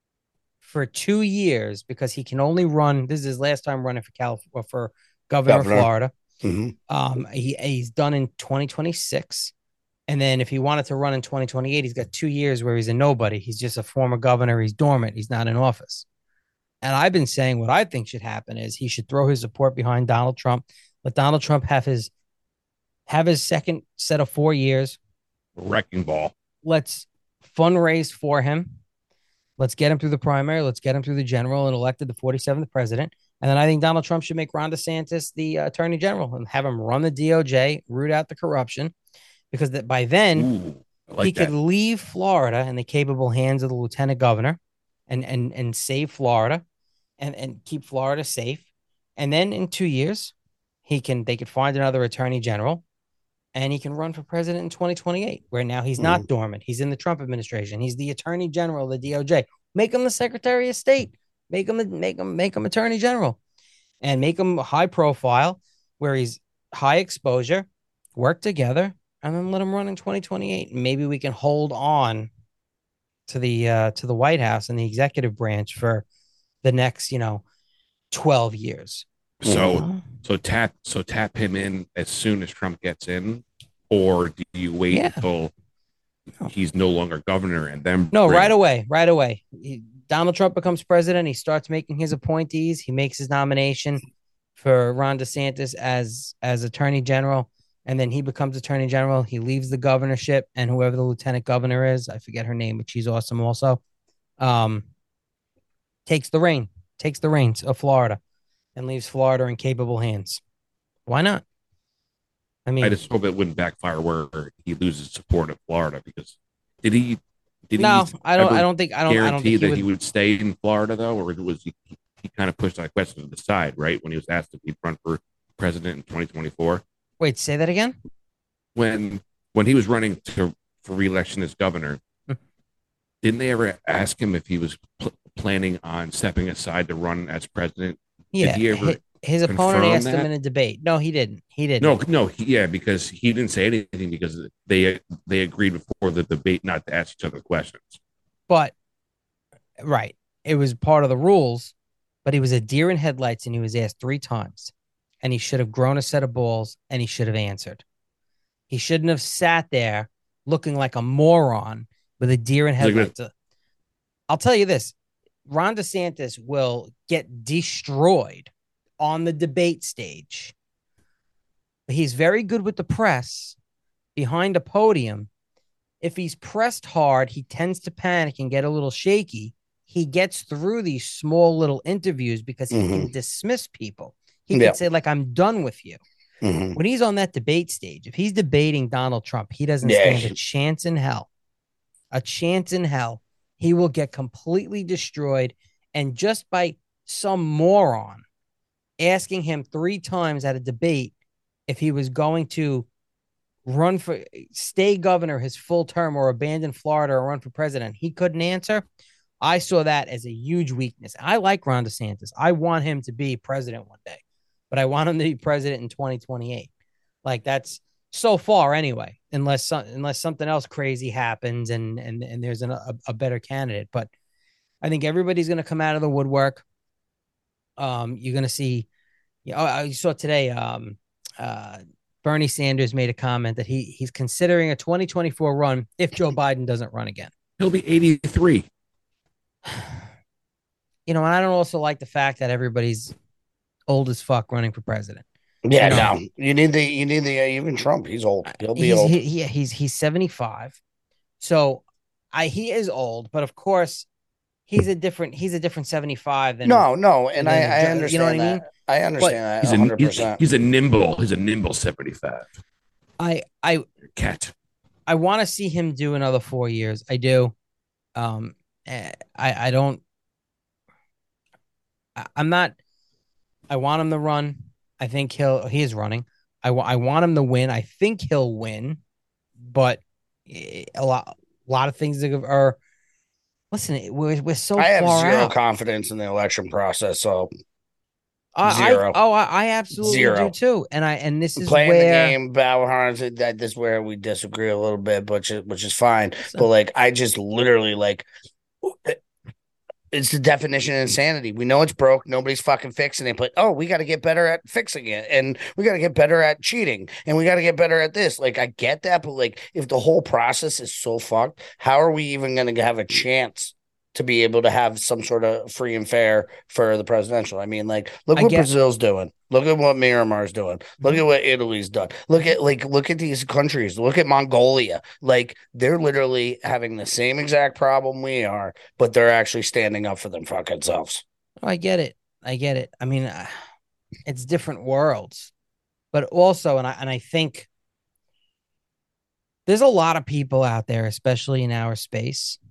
for two years because he can only run. This is his last time running for California, for governor, governor. of Florida. Mm-hmm. Um, he he's done in twenty twenty-six, and then if he wanted to run in twenty twenty-eight, he's got two years where he's a nobody. He's just a former governor. He's dormant. He's not in office. And I've been saying what I think should happen is he should throw his support behind Donald Trump. Let Donald Trump have his have his second set of four years. Wrecking ball. Let's fundraise for him. Let's get him through the primary. Let's get him through the general and elected the forty-seventh president. And then I think Donald Trump should make Ron DeSantis the uh, attorney general and have him run the D O J, root out the corruption, because that by then Ooh, like he that. could leave Florida in the capable hands of the lieutenant governor and and and save Florida and, and keep Florida safe. And then in two years, he can they could find another attorney general. And he can run for president in twenty twenty-eight, where now he's not mm. dormant. He's in the Trump administration. He's the attorney general of the D O J. Make him the secretary of state. Make him, make him, make him attorney general, and make him high profile, where he's high exposure. Work together, and then let him run in twenty twenty-eight. Maybe we can hold on to the uh, to the White House and the executive branch for the next, you know, twelve years. So, mm-hmm. so tap, so tap him in as soon as Trump gets in, or do you wait yeah. until he's no longer governor and then? No, bring... right away, right away. He, Donald Trump becomes president. He starts making his appointees. He makes his nomination for Ron DeSantis as as attorney general, and then he becomes attorney general. He leaves the governorship, and whoever the lieutenant governor is, I forget her name, but she's awesome also. Um, takes the reign, takes the reins of Florida. And leaves Florida in capable hands. Why not? I mean, I just hope it wouldn't backfire where he loses support of Florida, because did he? Did no, he I don't. I don't think. I don't. Guarantee I don't think that he would... he would stay in Florida though, or was he? He kind of pushed that question to the side, right? When he was asked if he'd run for president in twenty twenty-four. Wait, say that again. When when he was running to for re-election as governor, didn't they ever ask him if he was pl- planning on stepping aside to run as president? Yeah, Did he ever his, his opponent asked that? him in a debate. No, he didn't. He didn't. No, no, he, yeah, because he didn't say anything because they they agreed before the debate not to ask each other questions. But right, it was part of the rules. But he was a deer in headlights, and he was asked three times, and he should have grown a set of balls, and he should have answered. He shouldn't have sat there looking like a moron with a deer in headlights. Like, I'll tell you this. Ron DeSantis will get destroyed on the debate stage. But he's very good with the press behind a podium. If he's pressed hard, he tends to panic and get a little shaky. He gets through these small little interviews because he mm-hmm. can dismiss people. He yeah. can say, like, I'm done with you. Mm-hmm. When he's on that debate stage, if he's debating Donald Trump, he doesn't yeah. stand a chance in hell. A chance in hell. He will get completely destroyed. And just by some moron asking him three times at a debate if he was going to run for, stay governor his full term or abandon Florida or run for president, he couldn't answer. I saw that as a huge weakness. I like Ron DeSantis. I want him to be president one day, but I want him to be president in twenty twenty-eight. Like, that's so far anyway, unless some, unless something else crazy happens and and and there's an, a, a better candidate. But I think everybody's going to come out of the woodwork. Um, you're going to see. You know, you saw today. Um, uh, Bernie Sanders made a comment that he he's considering a twenty twenty-four run if Joe Biden doesn't run again. He'll be eighty-three. You know, and I don't also like the fact that everybody's old as fuck running for president. Yeah, you know, no, you need the you need the uh, even Trump. He's old. He'll be he's, old. He, yeah, he's he's seventy-five. So, I he is old, but of course, he's a different he's a different seventy-five than no, no, and I, I understand. You know what that. I mean? I understand but that. He's a one hundred percent. He's, he's a nimble. He's a nimble seventy-five. I I cat. I want to see him do another four years. I do. Um. I, I don't, I, I'm not, I want him to run. I think he'll, he is running. I, I want him to win. I think he'll win, but a lot, a lot of things are, listen, we're, we're so far out. I have zero out. confidence in the election process. So uh, zero. I, oh, I, I absolutely zero. do too. And I, and this is playing where, the game, battle harness, that this is where we disagree a little bit, which is, which is fine. So, but like, I just literally like, it's the definition of insanity. We know it's broke. Nobody's fucking fixing it. But, oh, we got to get better at fixing it. And we got to get better at cheating. And we got to get better at this. Like, I get that. But, like, if the whole process is so fucked, how are we even going to have a chance to be able to have some sort of free and fair for the presidential? I mean, like, look I what get- Brazil's doing. Look at what Myanmar's doing. Look at what Italy's done. Look at like look at these countries. Look at Mongolia. Like, they're literally having the same exact problem we are, but they're actually standing up for them fucking selves. Oh, I get it. I get it. I mean, uh, it's different worlds, but also, and I and I think there's a lot of people out there, especially in our space,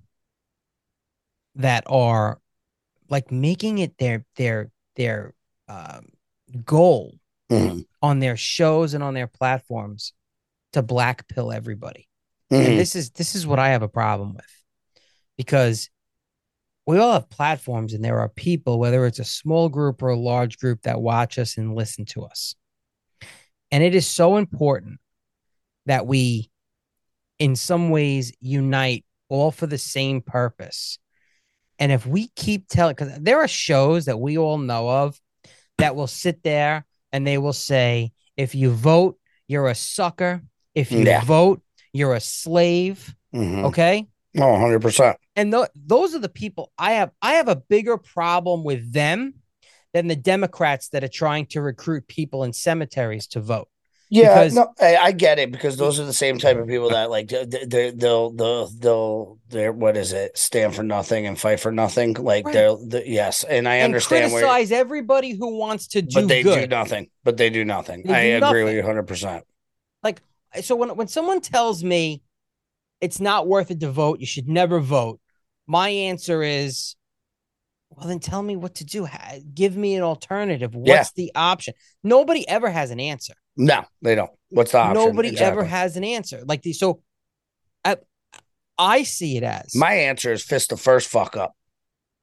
that are like making it their their their um. goal mm-hmm. on their shows and on their platforms to black pill everybody. Mm-hmm. And this is this is what I have a problem with, because we all have platforms and there are people, whether it's a small group or a large group, that watch us and listen to us. And it is so important that we, in some ways, unite all for the same purpose. And if we keep telling, because there are shows that we all know of that will sit there and they will say, if you vote, you're a sucker. If you yeah. vote, you're a slave. Mm-hmm. Okay? Oh, one hundred percent. And th- those are the people I have. I have a bigger problem with them than the Democrats that are trying to recruit people in cemeteries to vote. Yeah, because, no, I, I get it, because those are the same type of people that like they, they, they'll they'll they'll they're what is it stand for nothing and fight for nothing. Like right. they're the, yes, and I and understand criticize where, everybody who wants to do, but they good. do nothing. But they do nothing. They I do agree nothing. with you one hundred percent. Like, so when when someone tells me it's not worth it to vote, you should never vote, my answer is, well, then tell me what to do. Give me an alternative. What's yeah. the option? Nobody ever has an answer. No, they don't. What's the option? Nobody exactly. ever has an answer. Like the so, I, I see it as my answer is fist the first fuck up.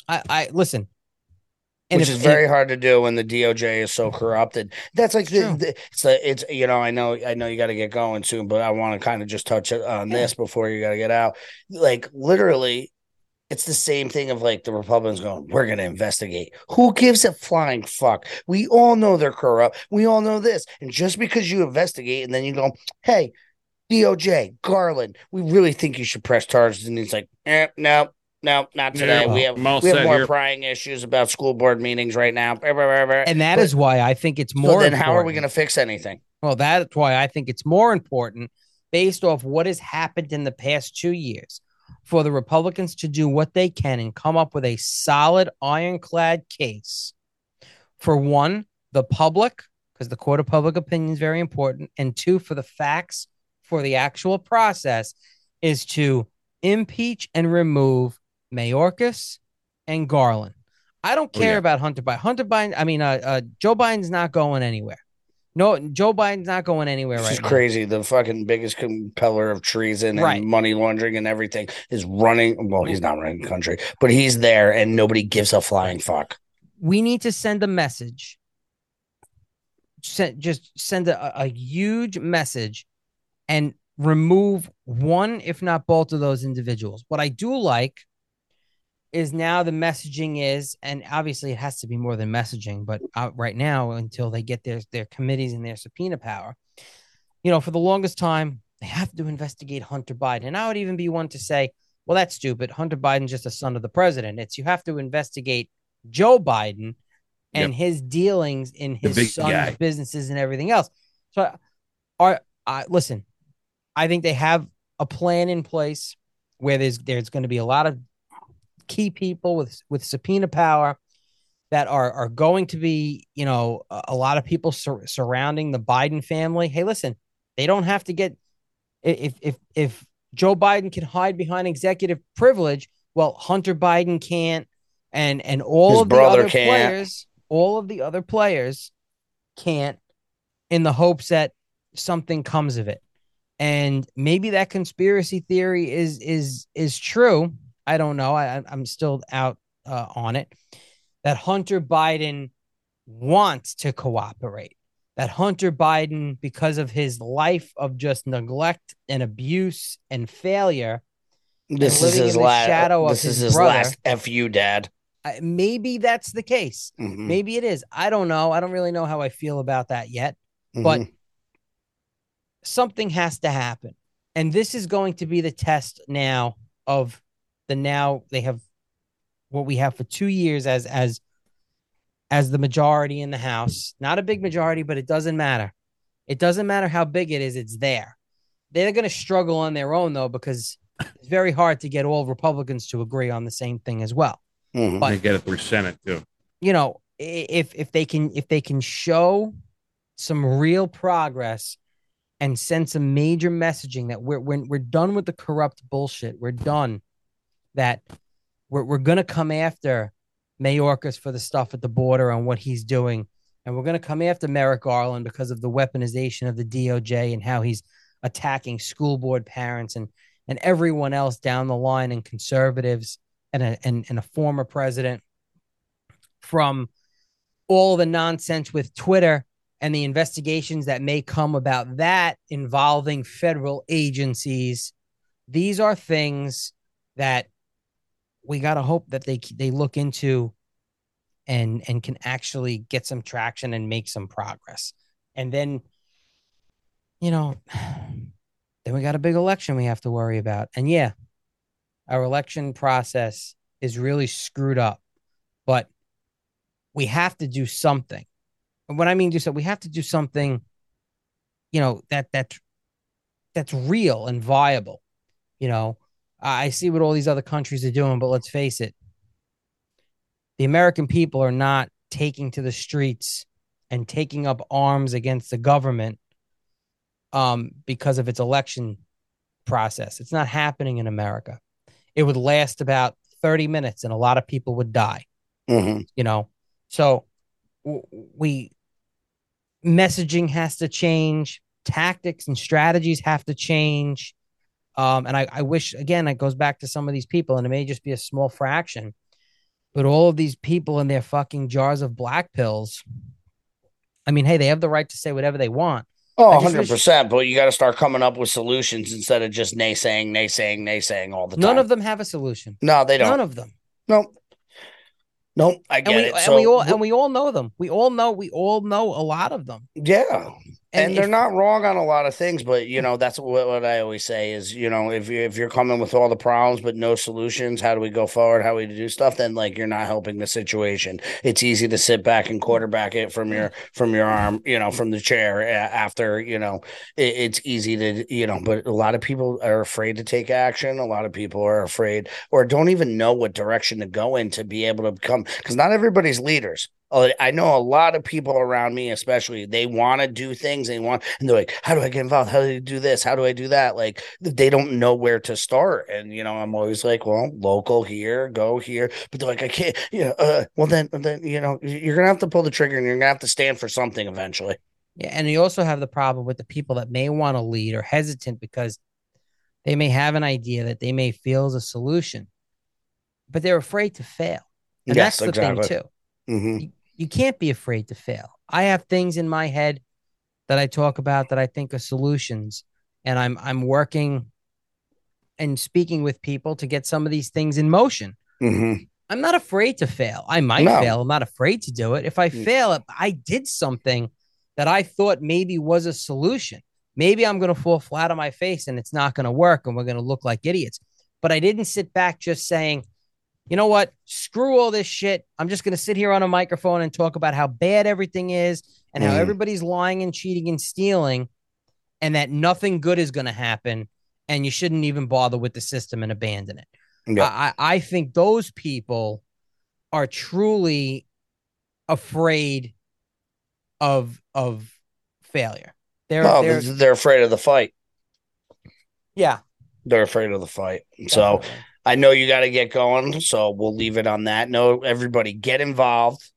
I, I listen. And Which if, is very if, hard to do when the D O J is so corrupted. That's like the, the, it's the, it's you know I know I know you got to get going soon, but I want to kind of just touch on yeah. this before you got to get out. Like literally, it's the same thing of like the Republicans going, we're going to investigate. Who gives a flying fuck? We all know they're corrupt. We all know this, and just because you investigate and then you go, hey, D O J, Garland, we really think you should press charges, and he's like, eh, no. No, not today. No, we have we have more here. prying issues about school board meetings right now. And that but, is why I think it's more so then important. How are we going to fix anything? Well, that's why I think it's more important based off what has happened in the past two years for the Republicans to do what they can and come up with a solid, ironclad case for one, the public, because the court of public opinion is very important, and two, for the facts, for the actual process, is to impeach and remove Mayorkas and Garland. I don't care oh, yeah. about Hunter Biden. Hunter Biden, I mean, uh, uh, Joe Biden's not going anywhere. No, Joe Biden's not going anywhere this right is now. Crazy. The fucking biggest compeller of treason and right. money laundering and everything is running. Well, he's not running the country, but he's there and nobody gives a flying fuck. We need to send a message. Send, just send a, a huge message and remove one, if not both of those individuals. What I do like is now the messaging is, and obviously it has to be more than messaging, but uh, right now, until they get their, their committees and their subpoena power, you know, for the longest time, they have to investigate Hunter Biden. And I would even be one to say, well, that's stupid. Hunter Biden's just a son of the president. It's you have to investigate Joe Biden and yep. his dealings in his son's guy. businesses and everything else. So, are uh, listen, I think they have a plan in place where there's there's going to be a lot of key people with with subpoena power that are are going to be, you know, a, a lot of people sur- surrounding the Biden family. Hey, listen, they don't have to get if if if Joe Biden can hide behind executive privilege, well, Hunter Biden can't, and and all His of the other can't. players, all of the other players can't, in the hopes that something comes of it. And maybe that conspiracy theory is is is true. I don't know. I, I'm still out uh, on it. That Hunter Biden wants to cooperate. That Hunter Biden, because of his life of just neglect and abuse and failure, this and is his last. Shadow this of his is his brother, last F you, Dad. Uh, maybe that's the case. Mm-hmm. Maybe it is. I don't know. I don't really know how I feel about that yet. Mm-hmm. But something has to happen. And this is going to be the test now of the now they have what we have for two years as as as the majority in the House. Not a big majority, but it doesn't matter. It doesn't matter how big it is. It's there. They're going to struggle on their own, though, because it's very hard to get all Republicans to agree on the same thing as well. Mm-hmm. But they get it through Senate, too. You know, if if they can if they can show some real progress and send some major messaging that we're we're, we're done with the corrupt bullshit. We're done. That we're we're gonna come after Mayorkas for the stuff at the border and what he's doing, and we're gonna come after Merrick Garland because of the weaponization of the D O J and how he's attacking school board parents and and everyone else down the line, and conservatives and a and, and a former president, from all the nonsense with Twitter and the investigations that may come about that involving federal agencies. These are things that we got to hope that they they look into and and can actually get some traction and make some progress. And then, you know, then we got a big election we have to worry about. And yeah, our election process is really screwed up, but we have to do something. And when I mean do so, we have to do something, you know, that that that's real and viable. You know, I see what all these other countries are doing, but let's face it, the American people are not taking to the streets and taking up arms against the government um, because of its election process. It's not happening in America. It would last about thirty minutes and a lot of people would die. Mm-hmm. You know, so we messaging has to change. Tactics and strategies have to change. Um, and I, I wish, again, it goes back to some of these people, and it may just be a small fraction. But all of these people in their fucking jars of black pills, I mean, hey, they have the right to say whatever they want. Oh, one hundred percent. Wish... But you got to start coming up with solutions instead of just naysaying, naysaying, naysaying all the time. None of them have a solution. No, they don't. None of them. Nope. Nope. I get and we, it. And so, we all and we all know them. We all know. We all know a lot of them. Yeah. And, and they're if, not wrong on a lot of things, but you know that's what, what I always say is, you know, if you if you're coming with all the problems but no solutions, how do we go forward? How do we do stuff? Then like you're not helping the situation. It's easy to sit back and quarterback it from your from your arm, you know, from the chair after, you know, it, it's easy to, you know, but a lot of people are afraid to take action. A lot of people are afraid or don't even know what direction to go in to be able to become, because not everybody's leaders. I know a lot of people around me, especially, they want to do things. They want, and they're like, how do I get involved? How do I do this? How do I do that? Like, they don't know where to start. And, you know, I'm always like, well, local here, go here. But they're like, I can't, you know, uh, well, then, then, you know, you're going to have to pull the trigger and you're going to have to stand for something eventually. Yeah. And you also have the problem with the people that may want to lead or hesitant because they may have an idea that they may feel is a solution, but they're afraid to fail. And yes, that's the exactly. thing, too. Mm-hmm. You, you can't be afraid to fail. I have things in my head that I talk about that I think are solutions, and I'm I'm working and speaking with people to get some of these things in motion. Mm-hmm. I'm not afraid to fail. I might no. fail. I'm not afraid to do it. If I fail, I did something that I thought maybe was a solution. Maybe I'm going to fall flat on my face and it's not going to work and we're going to look like idiots. But I didn't sit back just saying, you know what? Screw all this shit. I'm just going to sit here on a microphone and talk about how bad everything is and how mm. everybody's lying and cheating and stealing and that nothing good is going to happen and you shouldn't even bother with the system and abandon it. Yeah. I, I think those people are truly afraid of, of failure. They're, no, they're, they're afraid of the fight. Yeah. They're afraid of the fight. So Definitely. I know you got to get going, so we'll leave it on that note. Everybody get involved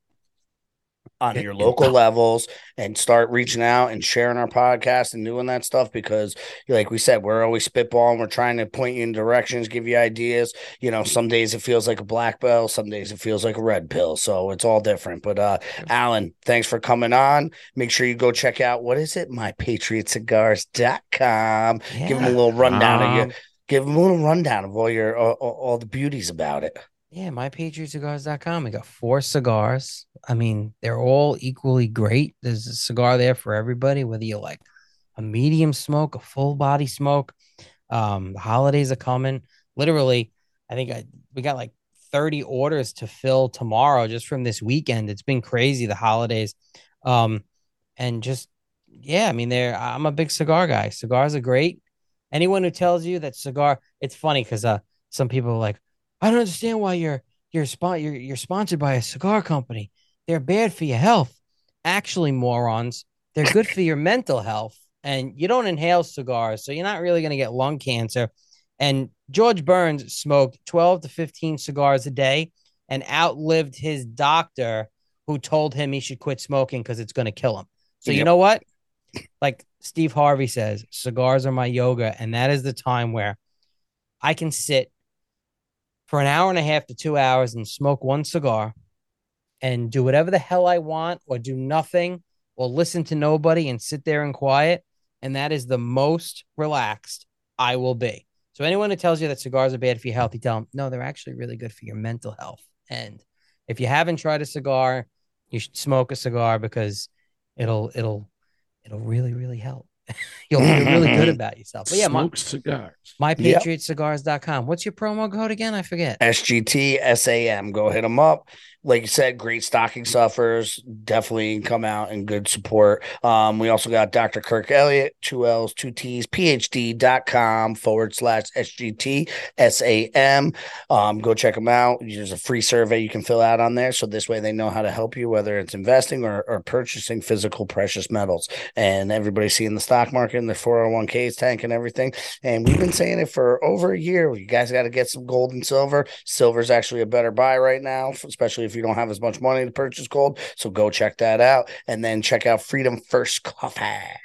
on your local levels and start reaching out and sharing our podcast and doing that stuff because, like we said, we're always spitballing. We're trying to point you in directions, give you ideas. You know, some days it feels like a black pill. Some days it feels like a red pill. So it's all different. But, uh, Alan, thanks for coming on. Make sure you go check out, what is it? my patriot cigars dot com. Yeah. Give them a little rundown um, of your... Give them a little rundown of all your all, all the beauties about it. Yeah, my patriot cigars dot com. We got four cigars. I mean, they're all equally great. There's a cigar there for everybody, whether you like a medium smoke, a full body smoke. Um, the holidays are coming. Literally, I think I we got like thirty orders to fill tomorrow just from this weekend. It's been crazy, the holidays. Um, and just yeah, I mean, they're I'm a big cigar guy. Cigars are great. Anyone who tells you that cigar, it's funny because uh, some people are like, I don't understand why you're you're, spon- you're you're sponsored by a cigar company. They're bad for your health. Actually, morons, they're good for your mental health. And you don't inhale cigars, so you're not really going to get lung cancer. And George Burns smoked twelve to fifteen cigars a day and outlived his doctor who told him he should quit smoking because it's going to kill him. So yep. You know what? Like Steve Harvey says, cigars are my yoga. And that is the time where I can sit for an hour and a half to two hours and smoke one cigar and do whatever the hell I want or do nothing or listen to nobody and sit there in quiet. And that is the most relaxed I will be. So anyone who tells you that cigars are bad for your health, you tell them, no, they're actually really good for your mental health. And if you haven't tried a cigar, you should smoke a cigar because it'll, it'll, it'll really, really help. You'll feel really good about yourself. But yeah, smoke my, cigars. my patriot cigars dot com. What's your promo code again? I forget. S G T S A M. Go hit them up. Like you said, great stocking stuffers. Definitely come out and good support. Um, we also got Doctor Kirk Elliott, two L's, two T's, PhD.com forward slash SGT SAM. Um, go check them out. There's a free survey you can fill out on there. So this way they know how to help you, whether it's investing or, or purchasing physical precious metals. And everybody's seeing the stock market and their four oh one k's tank and everything. And we've been saying it for over a year. You guys got to get some gold and silver. Silver's actually a better buy right now, especially if if you don't have as much money to purchase cold. So go check that out. And then check out freedom first coffee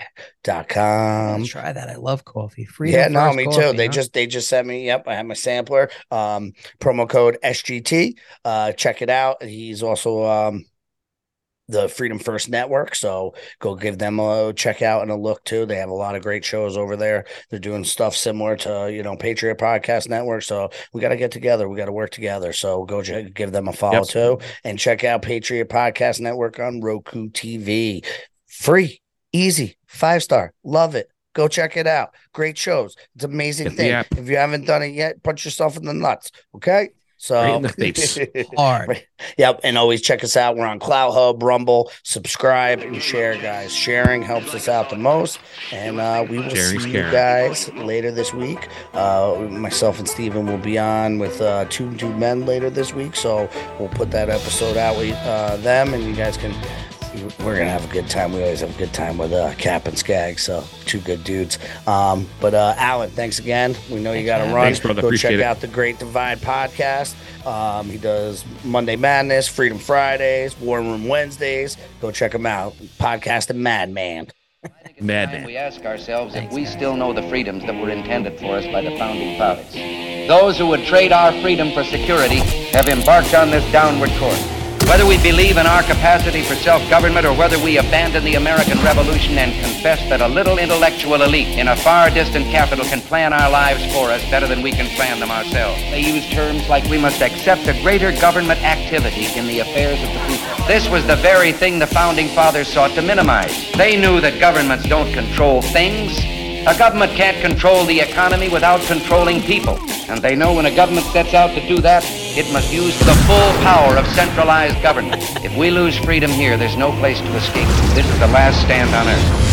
dot com. Try that. I love coffee. Freedom yeah, no, First me Coffee, too. They huh? just they just sent me. Yep, I have my sampler. Um, promo code S G T. Uh, check it out. He's also um the Freedom First Network, so go give them a check out and a look too. They have a lot of great shows over there. They're doing stuff similar to, you know, Patriot Podcast Network. So we got to get together. We got to work together. So go ch- give them a follow yep. too, and check out Patriot Podcast Network on Roku T V. Free, easy, five star, love it. Go check it out. Great shows. It's an amazing thing. Yeah. If you haven't done it yet, punch yourself in the nuts. Okay. So right in the face. Hard. Yep. And always check us out. We're on Clout Hub, Rumble. Subscribe and share, guys. Sharing helps us out the most. And uh, we will Jerry's see Karen. you guys later this week. Uh, myself and Steven will be on with uh, two two men later this week. So we'll put that episode out with uh, them, and you guys can. We're gonna have a good time. We always have a good time with uh, Cap and Skag, so two good dudes. Um, but uh, Alan, thanks again. We know you got to run. Thanks, brother. Go Appreciate check it. out the Great Divide podcast. Um, he does Monday Madness, Freedom Fridays, War Room Wednesdays. Go check him out. Podcasting Madman. Madman. We ask ourselves Thanks, if we guys. still know the freedoms that were intended for us by the founding fathers. Those who would trade our freedom for security have embarked on this downward course. Whether we believe in our capacity for self-government or whether we abandon the American Revolution and confess that a little intellectual elite in a far distant capital can plan our lives for us better than we can plan them ourselves. They use terms like we must accept a greater government activity in the affairs of the people. This was the very thing the Founding Fathers sought to minimize. They knew that governments don't control things. A government can't control the economy without controlling people. And they know when a government sets out to do that, it must use the full power of centralized government. If we lose freedom here, there's no place to escape. This is the last stand on earth.